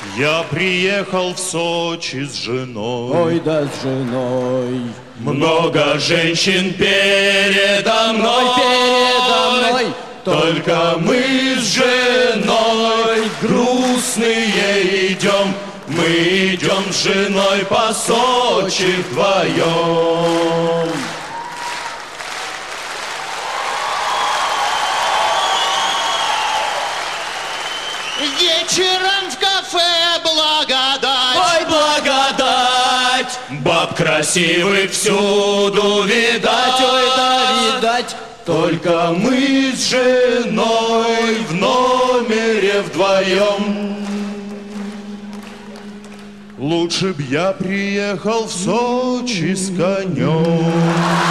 Я приехал в Сочи с женой. Ой, да с женой. Много женщин передо мной, только мы с женой грустные идем. Мы идем с женой по Сочи вдвоем. Вечером в кафе «Благодать». Ой, благодать! Баб красивых всюду видать. Ой, да видать. Только мы с женой в номере вдвоем. Лучше б я приехал в Сочи с конем.